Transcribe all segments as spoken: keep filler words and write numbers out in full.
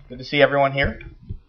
Good to see everyone here.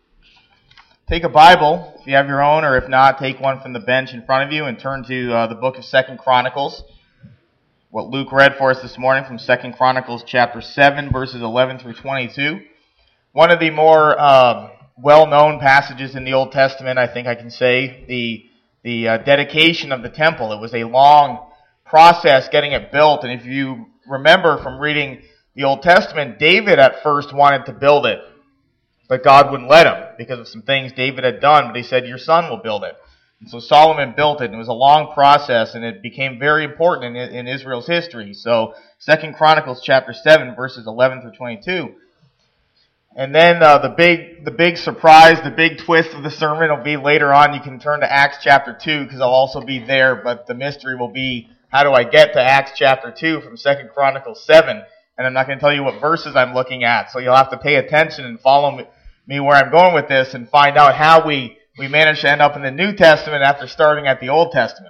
Take a Bible, if you have your own, or if not, take one from the bench in front of you and turn to uh, the book of Second Chronicles. What Luke read for us this morning from Second Chronicles chapter seven, verses eleven through twenty-two. One of the more uh, well-known passages in the Old Testament, I think I can say, the the uh, dedication of the temple. It was a long process getting it built, and if you remember from reading the Old Testament, David at first wanted to build it. But God wouldn't let him because of some things David had done. But he said, your son will build it. And so Solomon built it. And it was a long process. And it became very important in, in Israel's history. So Second Chronicles chapter seven, verses eleven through twenty-two. And then uh, the big the big surprise, the big twist of the sermon will be later on. You can turn to Acts chapter two because I'll also be there. But the mystery will be, how do I get to Acts chapter two from Second Chronicles seven? And I'm not going to tell you what verses I'm looking at. So you'll have to pay attention and follow me. me where I'm going with this and find out how we, we managed to end up in the New Testament after starting at the Old Testament.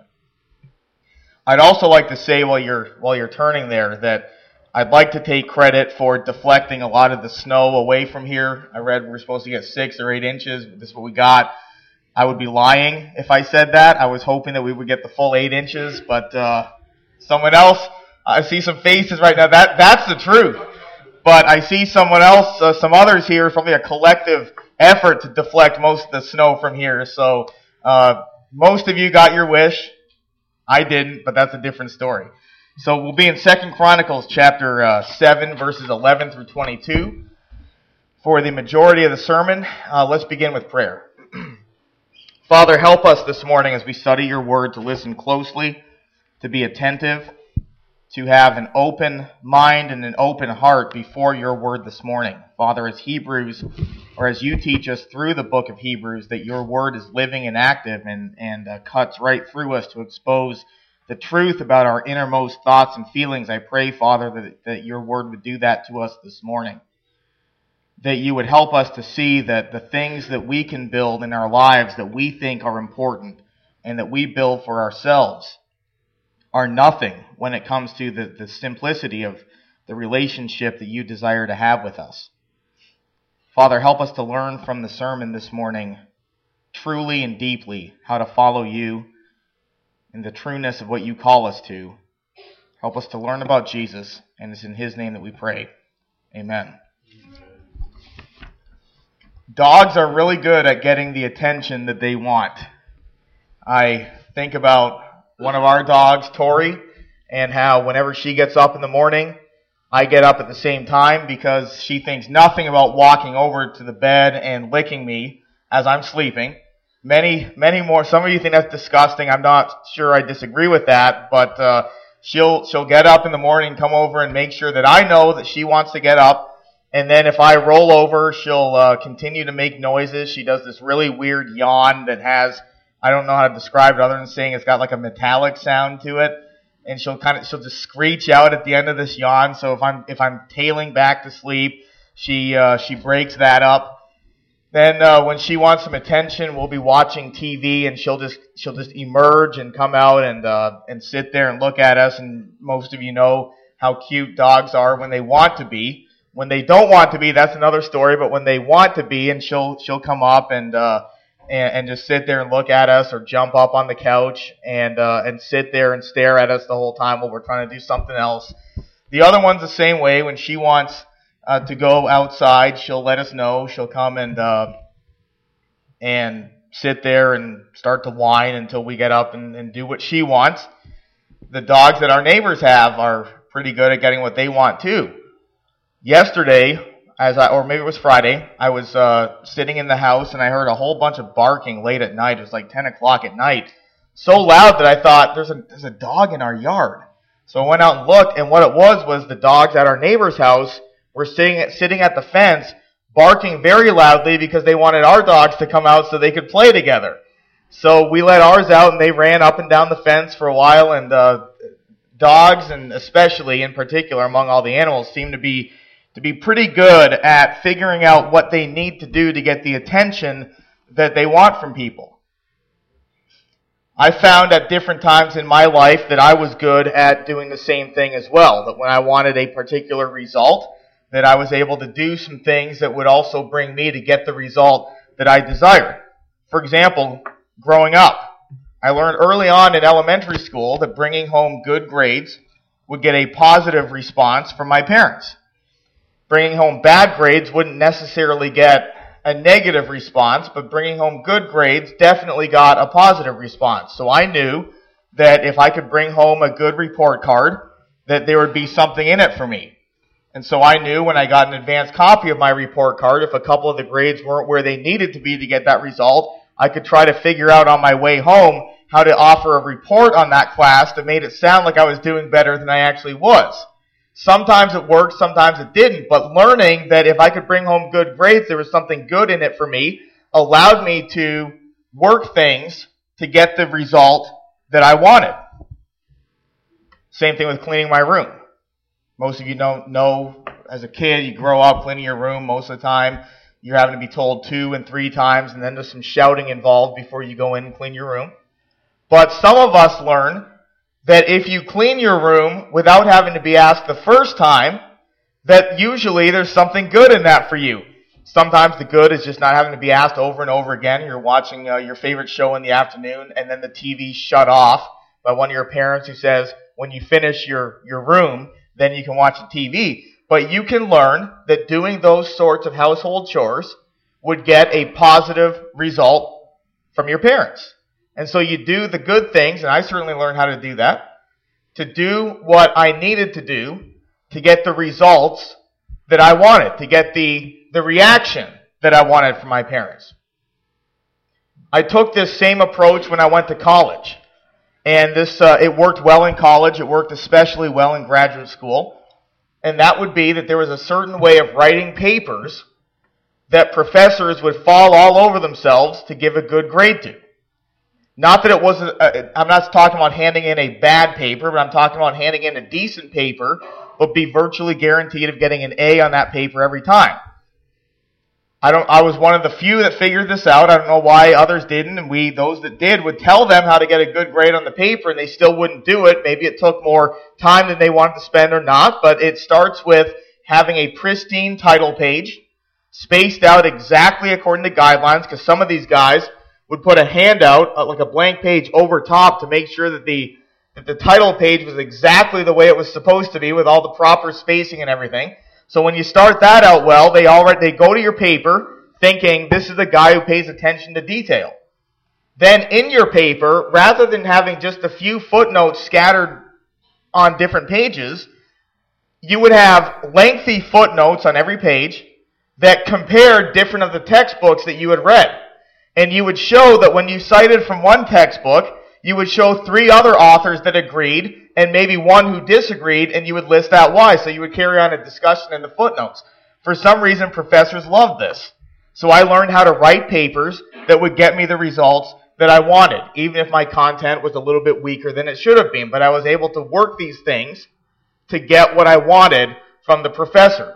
I'd also like to say while you're while you're turning there that I'd like to take credit for deflecting a lot of the snow away from here. I read we're supposed to get six or eight inches. This is what we got. I would be lying if I said that. I was hoping that we would get the full eight inches, but uh, someone else, I see some faces right now. That that's the truth. But I see someone else, uh, some others here, probably a collective effort to deflect most of the snow from here. So uh, most of you got your wish. I didn't, but that's a different story. So we'll be in Second Chronicles chapter uh, seven, verses eleven through twenty-two. For the majority of the sermon, uh, let's begin with prayer. Father, help us this morning as we study your word to listen closely, to be attentive, to have an open mind and an open heart before your word this morning. Father, as Hebrews, or as you teach us through the book of Hebrews, that your word is living and active and, and uh, cuts right through us to expose the truth about our innermost thoughts and feelings. I pray, Father, that, that your word would do that to us this morning. That you would help us to see that the things that we can build in our lives that we think are important and that we build for ourselves are nothing when it comes to the, the simplicity of the relationship that you desire to have with us. Father, help us to learn from the sermon this morning truly and deeply how to follow you in the trueness of what you call us to. Help us to learn about Jesus, and it's in his name that we pray. Amen. Dogs are really good at getting the attention that they want. I think about one of our dogs, Tori, and how whenever she gets up in the morning, I get up at the same time because she thinks nothing about walking over to the bed and licking me as I'm sleeping. Many, many more. Some of you think that's disgusting. I'm not sure I disagree with that, but uh, she'll she'll get up in the morning, come over and make sure that I know that she wants to get up. And then if I roll over, she'll uh, continue to make noises. She does this really weird yawn that has, I don't know how to describe it other than saying it's got like a metallic sound to it. And she'll kind of, she'll just screech out at the end of this yawn. So if I'm, if I'm tailing back to sleep, she, uh, she breaks that up. Then, uh, when she wants some attention, we'll be watching T V and she'll just, she'll just emerge and come out and, uh, and sit there and look at us. And most of you know how cute dogs are when they want to be. When they don't want to be, that's another story. But when they want to be, and she'll, she'll come up and, uh, And, and just sit there and look at us, or jump up on the couch and uh, and sit there and stare at us the whole time while we're trying to do something else. The other one's the same way. When she wants uh, to go outside, she'll let us know. She'll come and uh, and sit there and start to whine until we get up and, and do what she wants. The dogs that our neighbors have are pretty good at getting what they want too. Yesterday, As I, or maybe it was Friday, I was uh, sitting in the house and I heard a whole bunch of barking late at night. It was like ten o'clock at night. So loud that I thought, there's a there's a dog in our yard. So I went out and looked, and what it was was the dogs at our neighbor's house were sitting at, sitting at the fence, barking very loudly because they wanted our dogs to come out so they could play together. So we let ours out, and they ran up and down the fence for a while, and uh, dogs, and especially in particular among all the animals, seem to be to be pretty good at figuring out what they need to do to get the attention that they want from people. I found at different times in my life that I was good at doing the same thing as well, that when I wanted a particular result, that I was able to do some things that would also bring me to get the result that I desired. For example, growing up, I learned early on in elementary school that bringing home good grades would get a positive response from my parents. Bringing home bad grades wouldn't necessarily get a negative response, but bringing home good grades definitely got a positive response. So I knew that if I could bring home a good report card, that there would be something in it for me. And so I knew when I got an advanced copy of my report card, if a couple of the grades weren't where they needed to be to get that result, I could try to figure out on my way home how to offer a report on that class that made it sound like I was doing better than I actually was. Sometimes it worked, sometimes it didn't, but learning that if I could bring home good grades, there was something good in it for me, allowed me to work things to get the result that I wanted. Same thing with cleaning my room. Most of you don't know, as a kid, you grow up cleaning your room. Most of the time, you're having to be told two and three times, and then there's some shouting involved before you go in and clean your room. But some of us learn that if you clean your room without having to be asked the first time, that usually there's something good in that for you. Sometimes the good is just not having to be asked over and over again. You're watching uh, your favorite show in the afternoon, and then the T V shut off by one of your parents who says, when you finish your, your room, then you can watch the T V. But you can learn that doing those sorts of household chores would get a positive result from your parents. And so you do the good things, and I certainly learned how to do that, to do what I needed to do to get the results that I wanted, to get the, the reaction that I wanted from my parents. I took this same approach when I went to college. And this uh, it worked well in college. It worked especially well in graduate school. And that would be that there was a certain way of writing papers that professors would fall all over themselves to give a good grade to. Not that it wasn't, uh, I'm not talking about handing in a bad paper, but I'm talking about handing in a decent paper, but be virtually guaranteed of getting an A on that paper every time. I don't, I was one of the few that figured this out. I don't know why others didn't, and we, those that did, would tell them how to get a good grade on the paper, and they still wouldn't do it. Maybe it took more time than they wanted to spend or not, but it starts with having a pristine title page, spaced out exactly according to guidelines, because some of these guys would put a handout, uh, like a blank page, over top to make sure that the that the title page was exactly the way it was supposed to be with all the proper spacing and everything. So when you start that out well, they already they go to your paper thinking this is a guy who pays attention to detail. Then in your paper, rather than having just a few footnotes scattered on different pages, you would have lengthy footnotes on every page that compared different of the textbooks that you had read. And you would show that when you cited from one textbook, you would show three other authors that agreed and maybe one who disagreed, and you would list out why. So you would carry on a discussion in the footnotes. For some reason, professors loved this. So I learned how to write papers that would get me the results that I wanted, even if my content was a little bit weaker than it should have been. But I was able to work these things to get what I wanted from the professor.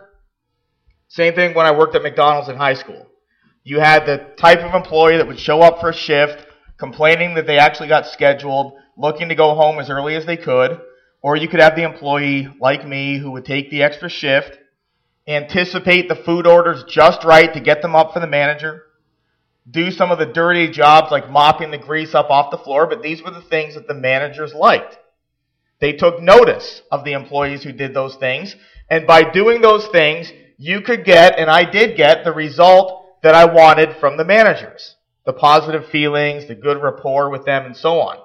Same thing when I worked at McDonald's in high school. You had the type of employee that would show up for a shift, complaining that they actually got scheduled, looking to go home as early as they could. Or you could have the employee, like me, who would take the extra shift, anticipate the food orders just right to get them up for the manager, do some of the dirty jobs like mopping the grease up off the floor, but these were the things that the managers liked. They took notice of the employees who did those things, and by doing those things, you could get, and I did get, the result that I wanted from the managers. The positive feelings, the good rapport with them, and so on.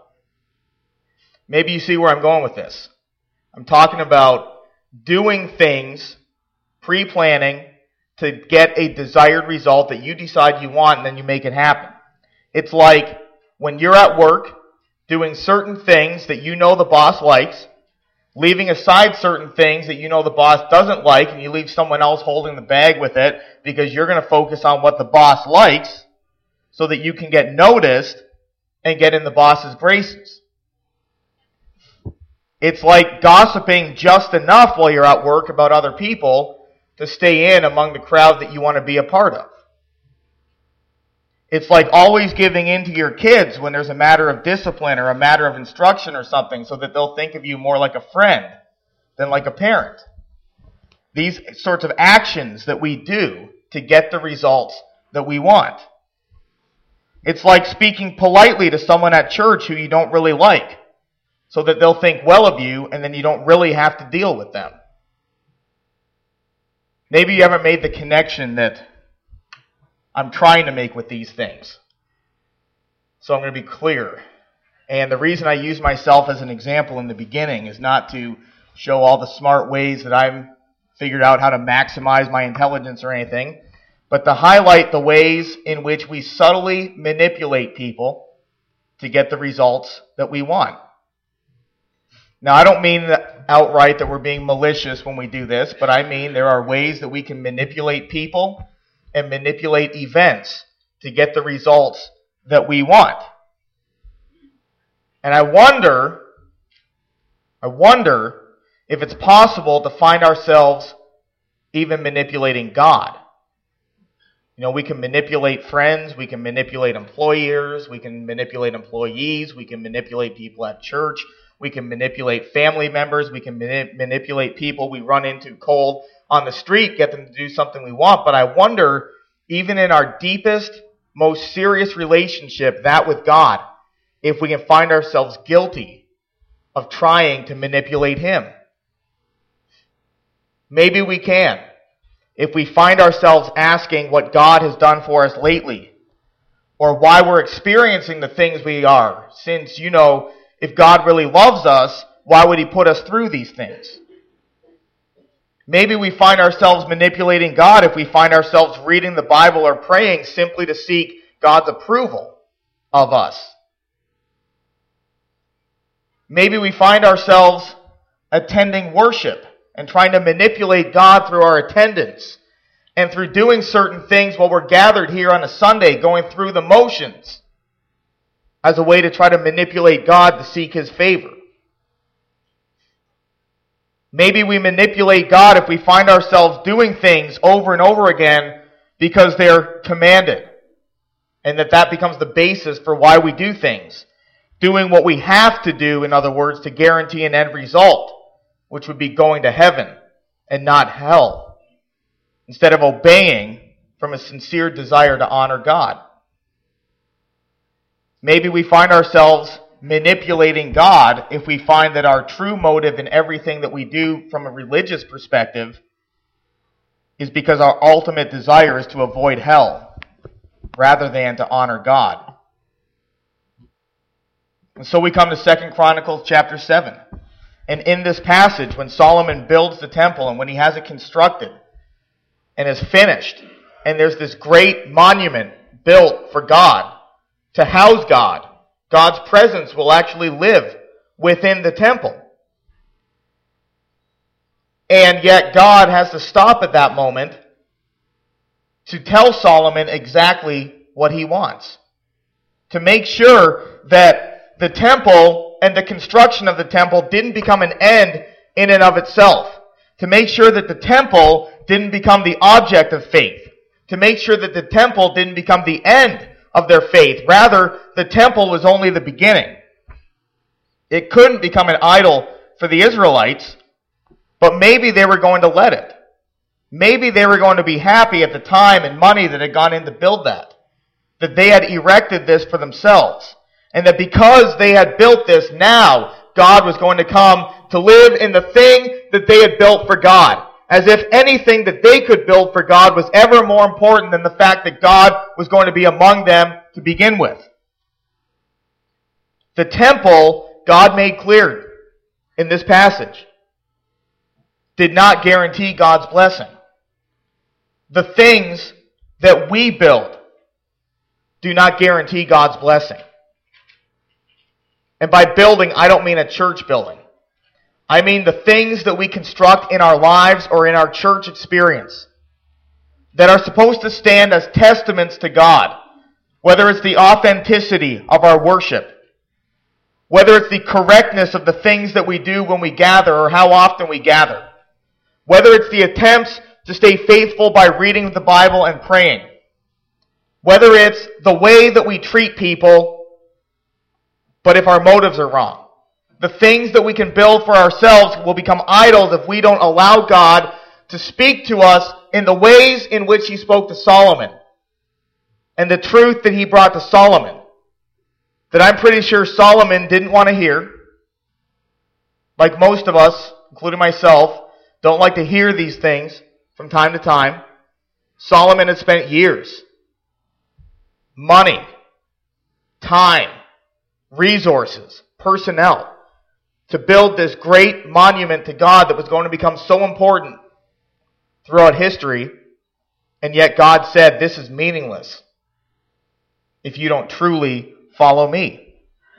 Maybe you see where I'm going with this. I'm talking about doing things, pre-planning, to get a desired result that you decide you want, and then you make it happen. It's like when you're at work, doing certain things that you know the boss likes, leaving aside certain things that you know the boss doesn't like, and you leave someone else holding the bag with it because you're going to focus on what the boss likes so that you can get noticed and get in the boss's graces. It's like gossiping just enough while you're at work about other people to stay in among the crowd that you want to be a part of. It's like always giving in to your kids when there's a matter of discipline or a matter of instruction or something so that they'll think of you more like a friend than like a parent. these sorts of actions that we do to get the results that we want. It's like speaking politely to someone at church who you don't really like, so that they'll think well of you, and then you don't really have to deal with them. Maybe you haven't made the connection that I'm trying to make with these things. So I'm going to be clear. And the reason I use myself as an example in the beginning is not to show all the smart ways that I've figured out how to maximize my intelligence or anything, but to highlight the ways in which we subtly manipulate people to get the results that we want. Now, I don't mean outright that we're being malicious when we do this, but I mean there are ways that we can manipulate people and manipulate events to get the results that we want. And I wonder, I wonder if it's possible to find ourselves even manipulating God. You know, we can manipulate friends, we can manipulate employers, we can manipulate employees, we can manipulate people at church, we can manipulate family members, we can mani- manipulate people we run into cold on the street, get them to do something we want. But I wonder, even in our deepest, most serious relationship, that with God, if we can find ourselves guilty of trying to manipulate Him. Maybe we can. If we find ourselves asking what God has done for us lately, or why we're experiencing the things we are, since, you know, if God really loves us, why would He put us through these things? Maybe we find ourselves manipulating God if we find ourselves reading the Bible or praying simply to seek God's approval of us. Maybe we find ourselves attending worship and trying to manipulate God through our attendance and through doing certain things while we're gathered here on a Sunday, going through the motions as a way to try to manipulate God to seek His favor. Maybe we manipulate God if we find ourselves doing things over and over again because they're commanded, and that that becomes the basis for why we do things. Doing what we have to do, in other words, to guarantee an end result, which would be going to heaven and not hell, instead of obeying from a sincere desire to honor God. Maybe we find ourselves manipulating God if we find that our true motive in everything that we do from a religious perspective is because our ultimate desire is to avoid hell rather than to honor God. And so we come to Second Chronicles chapter seven. And in this passage, when Solomon builds the temple and when he has it constructed and is finished, and there's this great monument built for God, to house God, God's presence will actually live within the temple. And yet God has to stop at that moment to tell Solomon exactly what he wants. To make sure that the temple and the construction of the temple didn't become an end in and of itself. To make sure that the temple didn't become the object of faith. To make sure that the temple didn't become the end of their faith. Rather, the temple was only the beginning. It couldn't become an idol for the Israelites, but maybe they were going to let it. Maybe they were going to be happy at the time and money that had gone in to build that. That they had erected this for themselves. And that because they had built this, now God was going to come to live in the thing that they had built for God. As if anything that they could build for God was ever more important than the fact that God was going to be among them to begin with. The temple, God made clear in this passage, did not guarantee God's blessing. The things that we build do not guarantee God's blessing. And by building, I don't mean a church building. I mean the things that we construct in our lives or in our church experience that are supposed to stand as testaments to God, whether it's the authenticity of our worship, whether it's the correctness of the things that we do when we gather or how often we gather, whether it's the attempts to stay faithful by reading the Bible and praying, whether it's the way that we treat people, but if our motives are wrong. The things that we can build for ourselves will become idols if we don't allow God to speak to us in the ways in which he spoke to Solomon and the truth that he brought to Solomon that I'm pretty sure Solomon didn't want to hear. Like most of us, including myself, don't like to hear these things from time to time. Solomon had spent years, money, time, resources, personnel to build this great monument to God that was going to become so important throughout history, and yet God said, this is meaningless if you don't truly follow me.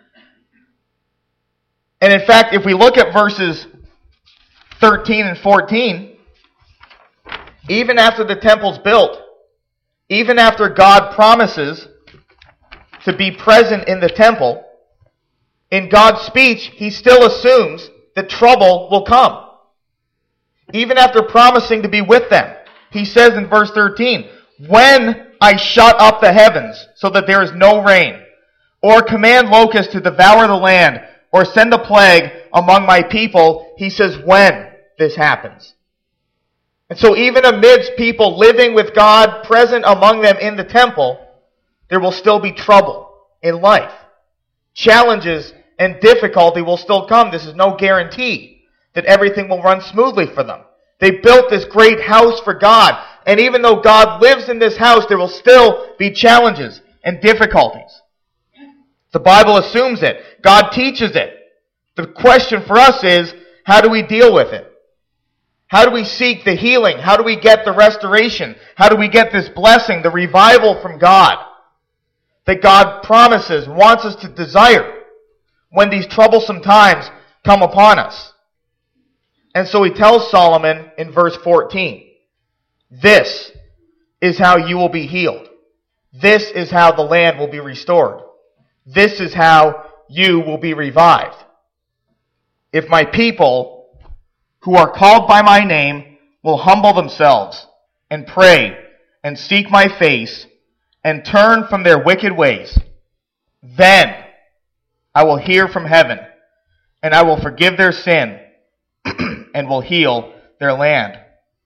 And in fact, if we look at verses thirteen and fourteen, even after the temple's built, even after God promises to be present in the temple, in God's speech, he still assumes that trouble will come. Even after promising to be with them, he says in verse thirteen, when I shut up the heavens so that there is no rain, or command locusts to devour the land, or send a plague among my people, he says when this happens. And so even amidst people living with God present among them in the temple, there will still be trouble in life. Challenges and difficulty will still come. This is no guarantee that everything will run smoothly for them. They built this great house for God, and even though God lives in this house, there will still be challenges and difficulties. The Bible assumes it. God teaches it. The question for us is, how do we deal with it? How do we seek the healing? How do we get the restoration? How do we get this blessing, the revival from God that God promises, wants us to desire when these troublesome times come upon us? And so he tells Solomon in verse fourteen, this is how you will be healed. This is how the land will be restored. This is how you will be revived. If my people, who are called by my name, will humble themselves and pray and seek my face and turn from their wicked ways, then I will hear from heaven and I will forgive their sin and will heal their land.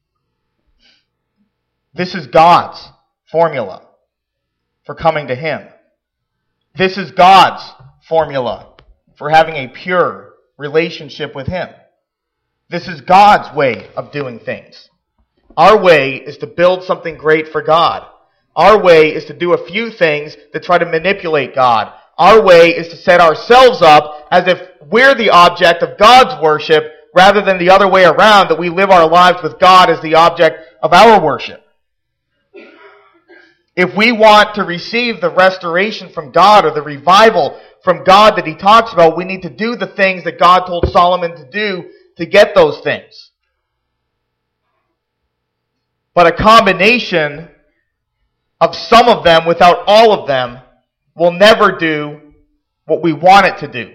This is God's formula for coming to him. This is God's formula for having a pure relationship with him. This is God's way of doing things. Our way is to build something great for God. Our way is to do a few things that try to manipulate God. Our way is to set ourselves up as if we're the object of God's worship rather than the other way around, that we live our lives with God as the object of our worship. If we want to receive the restoration from God or the revival from God that he talks about, we need to do the things that God told Solomon to do to get those things. But a combination of some of them without all of them will never do what we want it to do.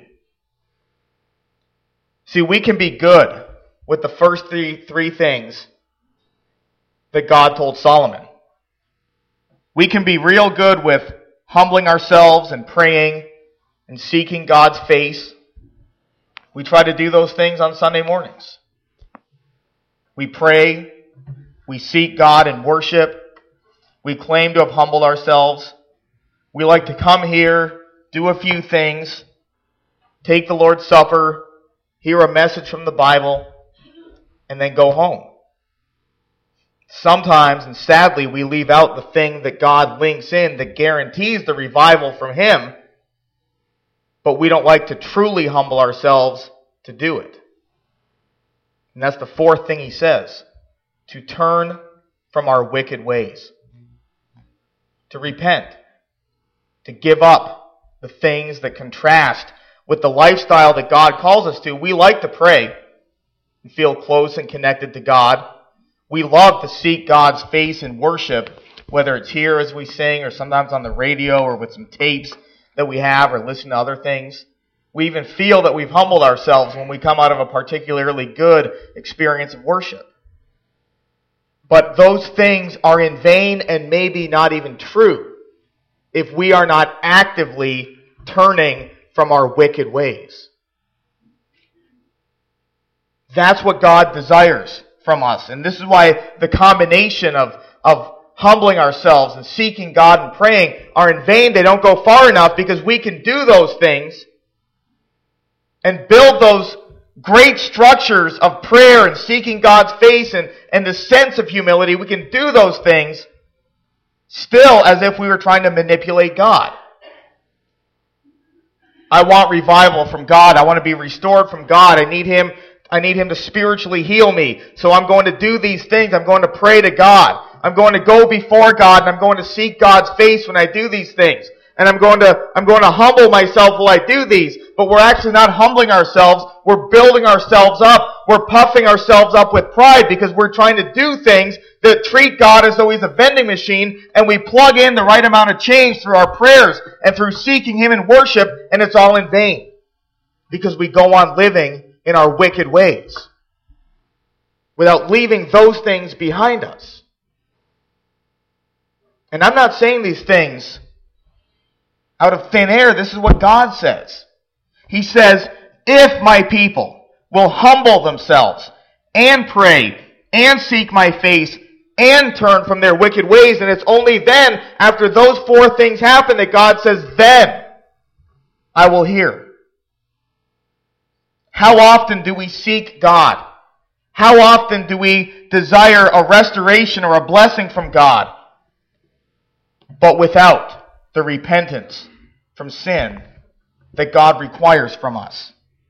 See, we can be good with the first three, three things that God told Solomon. We can be real good with humbling ourselves and praying and seeking God's face. We try to do those things on Sunday mornings. We pray. We seek God in worship. We claim to have humbled ourselves. We like to come here, do a few things, take the Lord's Supper, hear a message from the Bible, and then go home. Sometimes, and sadly, we leave out the thing that God links in that guarantees the revival from him, but we don't like to truly humble ourselves to do it. And that's the fourth thing he says, to turn from our wicked ways, to repent, to give up the things that contrast with the lifestyle that God calls us to. We like to pray and feel close and connected to God. We love to seek God's face in worship, whether it's here as we sing or sometimes on the radio or with some tapes that we have or listen to other things. We even feel that we've humbled ourselves when we come out of a particularly good experience of worship. But those things are in vain and maybe not even true if we are not actively turning from our wicked ways. That's what God desires from us. And this is why the combination of, of humbling ourselves and seeking God and praying are in vain. They don't go far enough, because we can do those things and build those great structures of prayer and seeking God's face and, and the sense of humility. We can do those things still as if we were trying to manipulate God. I want revival from God. I want to be restored from God. I need Him, I need Him to spiritually heal me. So I'm going to do these things. I'm going to pray to God. I'm going to go before God, and I'm going to seek God's face when I do these things. And I'm going to, I'm going to humble myself while I do these. But we're actually not humbling ourselves. We're building ourselves up. We're puffing ourselves up with pride, because we're trying to do things that treat God as though He's a vending machine, and we plug in the right amount of change through our prayers and through seeking Him in worship, and it's all in vain, because we go on living in our wicked ways without leaving those things behind us. And I'm not saying these things out of thin air. This is what God says. He says, if my people will humble themselves and pray and seek my face and turn from their wicked ways, and it's only then, after those four things happen, that God says, then I will hear. How often do we seek God? How often do we desire a restoration or a blessing from God, but without the repentance from sin that God requires from us?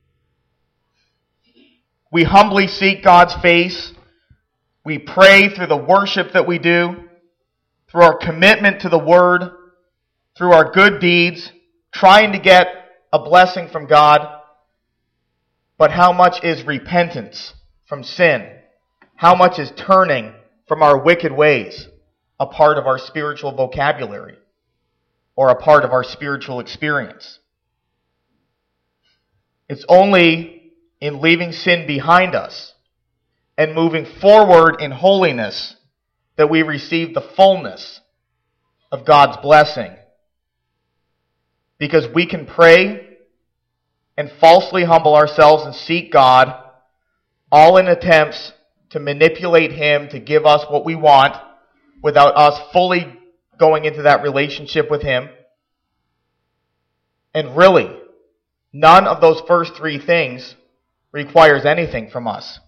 We humbly seek God's face. We pray through the worship that we do, through our commitment to the Word, through our good deeds, trying to get a blessing from God. But how much is repentance from sin? How much is turning from our wicked ways a part of our spiritual vocabulary or a part of our spiritual experience? It's only in leaving sin behind us and moving forward in holiness that we receive the fullness of God's blessing. Because we can pray and falsely humble ourselves and seek God, all in attempts to manipulate Him to give us what we want, without us fully going into that relationship with Him. And really, none of those first three things requires anything from us.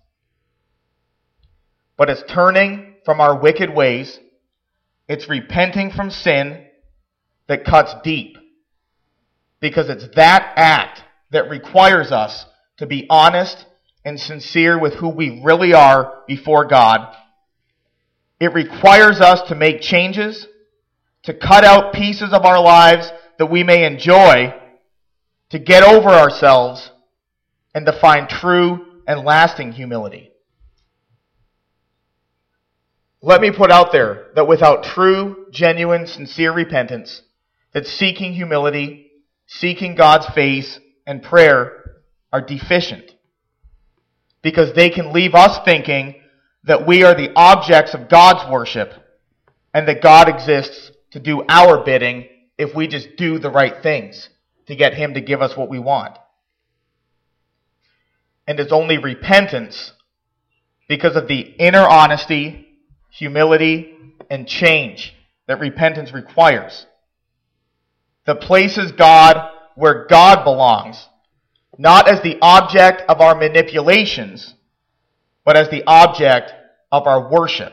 But it's turning from our wicked ways. It's repenting from sin that cuts deep. Because it's that act that requires us to be honest and sincere with who we really are before God. It requires us to make changes, to cut out pieces of our lives that we may enjoy, to get over ourselves, and to find true and lasting humility. Let me put out there that without true, genuine, sincere repentance, that seeking humility, seeking God's face, and prayer are deficient. Because they can leave us thinking that we are the objects of God's worship, and that God exists to do our bidding if we just do the right things to get Him to give us what we want. And it's only repentance, because of the inner honesty, humility, and change that repentance requires, that places God where God belongs, not as the object of our manipulations, but as the object of our worship.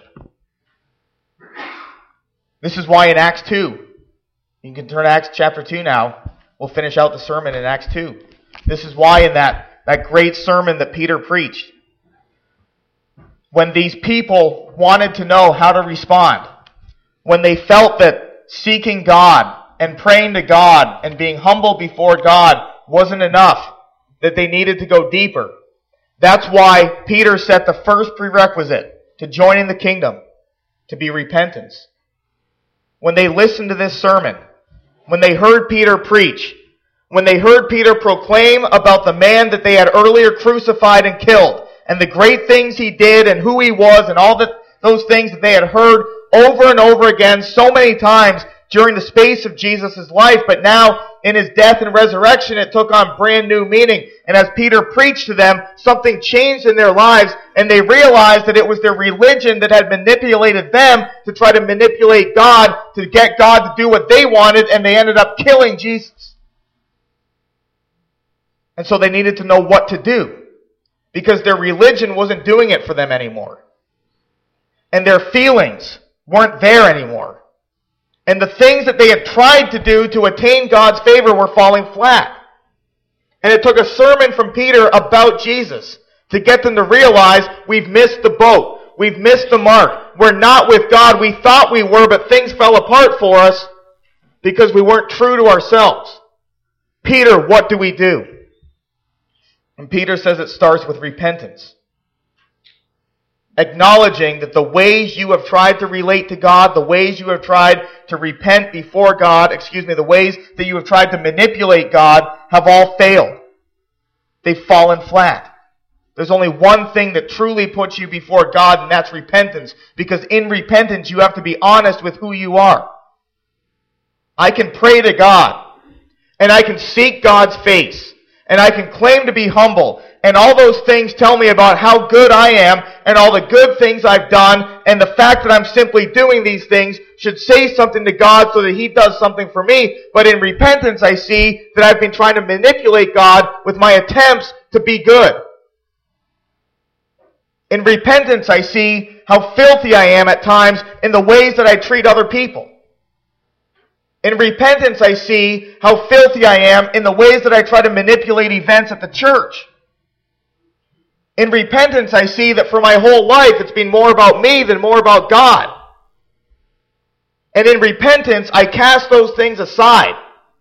This is why in Acts two, you can turn to Acts chapter two now, we'll finish out the sermon in Acts two. This is why in that, that great sermon that Peter preached, when these people wanted to know how to respond, when they felt that seeking God and praying to God and being humble before God wasn't enough, that they needed to go deeper. That's why Peter set the first prerequisite to joining the kingdom to be repentance. When they listened to this sermon, when they heard Peter preach, when they heard Peter proclaim about the man that they had earlier crucified and killed, and the great things he did and who he was and all the, those things that they had heard over and over again so many times during the space of Jesus' life, but now in his death and resurrection, it took on brand new meaning. And as Peter preached to them, something changed in their lives, and they realized that it was their religion that had manipulated them to try to manipulate God, to get God to do what they wanted, and they ended up killing Jesus. And so they needed to know what to do, because their religion wasn't doing it for them anymore. And their feelings weren't there anymore. And the things that they had tried to do to attain God's favor were falling flat. And it took a sermon from Peter about Jesus to get them to realize we've missed the boat. We've missed the mark. We're not with God. We thought we were, but things fell apart for us because we weren't true to ourselves. Peter, what do we do? And Peter says it starts with repentance. Acknowledging that the ways you have tried to relate to God, the ways you have tried to repent before God, excuse me, the ways that you have tried to manipulate God have all failed. They've fallen flat. There's only one thing that truly puts you before God, and that's repentance. Because in repentance, you have to be honest with who you are. I can pray to God, and I can seek God's face, and I can claim to be humble, and all those things tell me about how good I am and all the good things I've done, and the fact that I'm simply doing these things should say something to God so that He does something for me. But in repentance, I see that I've been trying to manipulate God with my attempts to be good. In repentance, I see how filthy I am at times in the ways that I treat other people. In repentance, I see how filthy I am in the ways that I try to manipulate events at the church. In repentance, I see that for my whole life, it's been more about me than more about God. And in repentance, I cast those things aside.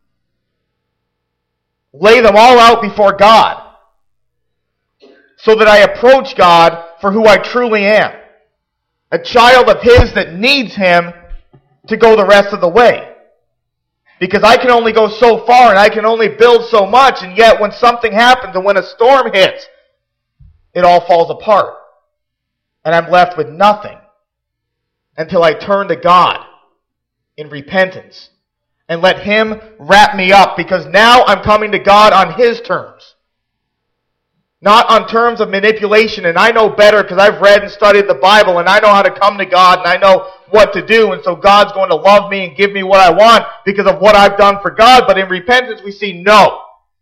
Lay them all out before God. So that I approach God for who I truly am. A child of His that needs Him to go the rest of the way. Because I can only go so far and I can only build so much, and yet when something happens and when a storm hits, it all falls apart. And I'm left with nothing until I turn to God in repentance and let Him wrap me up, because now I'm coming to God on His terms. Not on terms of manipulation, and I know better because I've read and studied the Bible, and I know how to come to God, and I know what to do, and so God's going to love me and give me what I want because of what I've done for God. But in repentance we see no.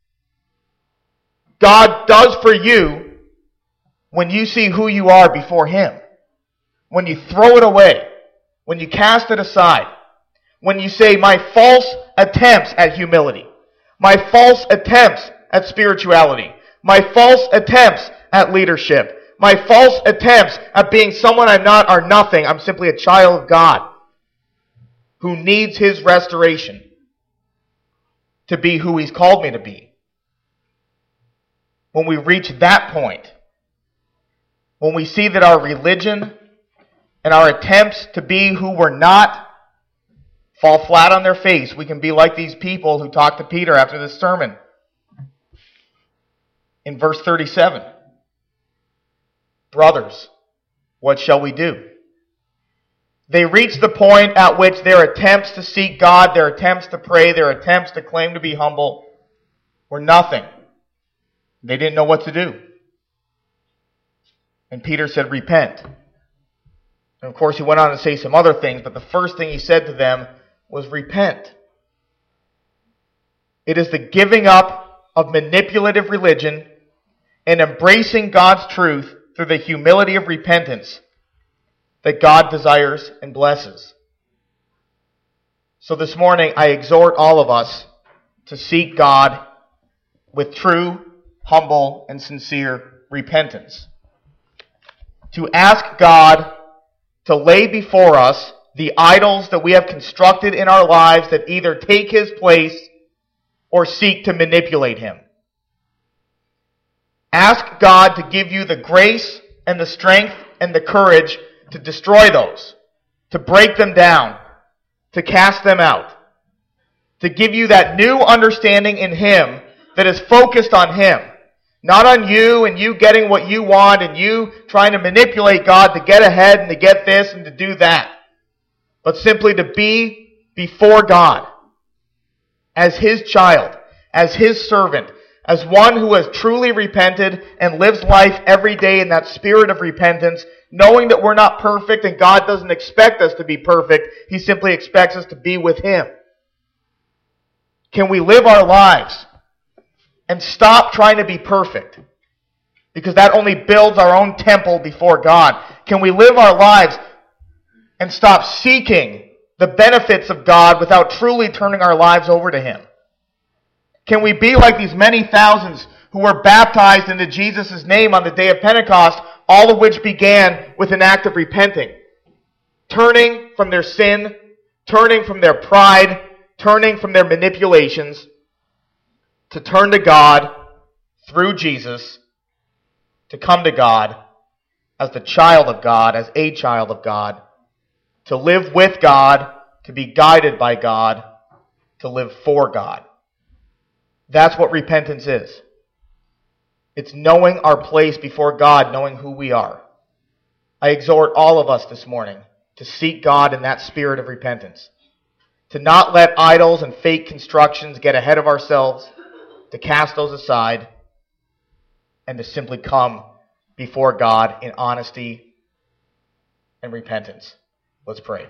God does for you when you see who you are before Him. When you throw it away. When you cast it aside. When you say, my false attempts at humility. My false attempts at spirituality. My false attempts at leadership. My false attempts at being someone I'm not are nothing. I'm simply a child of God who needs His restoration to be who He's called me to be. When we reach that point, when we see that our religion and our attempts to be who we're not fall flat on their face, we can be like these people who talked to Peter after this sermon. In verse thirty-seven, brothers, what shall we do? They reached the point at which their attempts to seek God, their attempts to pray, their attempts to claim to be humble were nothing. They didn't know what to do. And Peter said, repent. And of course he went on to say some other things, but the first thing he said to them was repent. It is the giving up of manipulative religion and embracing God's truth through the humility of repentance that God desires and blesses. So this morning I exhort all of us to seek God with true, humble, and sincere repentance. To ask God to lay before us the idols that we have constructed in our lives that either take His place or seek to manipulate Him. Ask God to give you the grace and the strength and the courage to destroy those, to break them down, to cast them out, to give you that new understanding in Him that is focused on Him, not on you and you getting what you want and you trying to manipulate God to get ahead and to get this and to do that, but simply to be before God as His child, as His servant, as one who has truly repented and lives life every day in that spirit of repentance, knowing that we're not perfect and God doesn't expect us to be perfect. He simply expects us to be with Him. Can we live our lives and stop trying to be perfect? Because that only builds our own temple before God. Can we live our lives and stop seeking the benefits of God without truly turning our lives over to Him? Can we be like these many thousands who were baptized into Jesus' name on the day of Pentecost, all of which began with an act of repenting, turning from their sin, turning from their pride, turning from their manipulations, to turn to God through Jesus, to come to God as the child of God, as a child of God, to live with God, to be guided by God, to live for God. That's what repentance is. It's knowing our place before God, knowing who we are. I exhort all of us this morning to seek God in that spirit of repentance. To not let idols and fake constructions get ahead of ourselves, to cast those aside, and to simply come before God in honesty and repentance. Let's pray.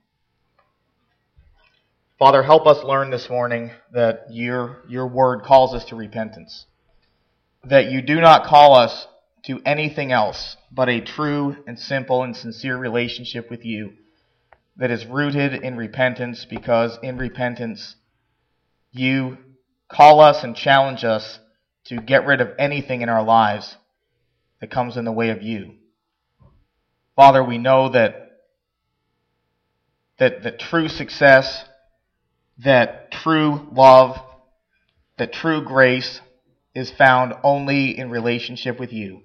Father, help us learn this morning that your, your word calls us to repentance. That you do not call us to anything else but a true and simple and sincere relationship with you that is rooted in repentance, because in repentance you call us and challenge us to get rid of anything in our lives that comes in the way of you. Father, we know that that, that true success, that true love, that true grace is found only in relationship with you.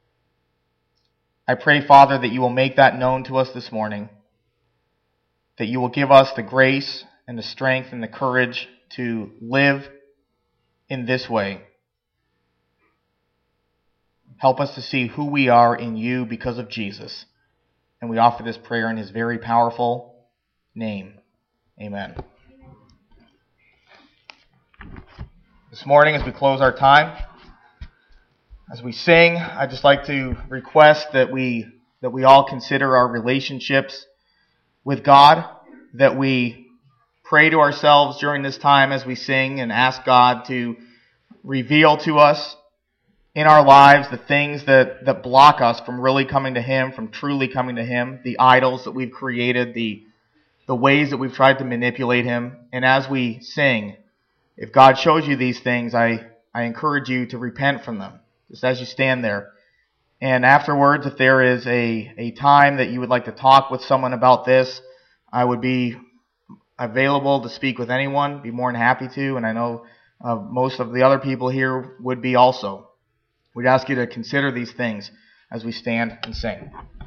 I pray, Father, that you will make that known to us this morning, that you will give us the grace and the strength and the courage to live in this way. Help us to see who we are in you because of Jesus. And we offer this prayer in His very powerful name. Amen. This morning, as we close our time, as we sing, I'd just like to request that we that we all consider our relationships with God, that we pray to ourselves during this time as we sing and ask God to reveal to us in our lives the things that, that block us from really coming to Him, from truly coming to Him, the idols that we've created, the, the ways that we've tried to manipulate Him. And as we sing, if God shows you these things, I, I encourage you to repent from them, just as you stand there. And afterwards, if there is a, a time that you would like to talk with someone about this, I would be available to speak with anyone, be more than happy to, and I know uh, most of the other people here would be also. We'd ask you to consider these things as we stand and sing.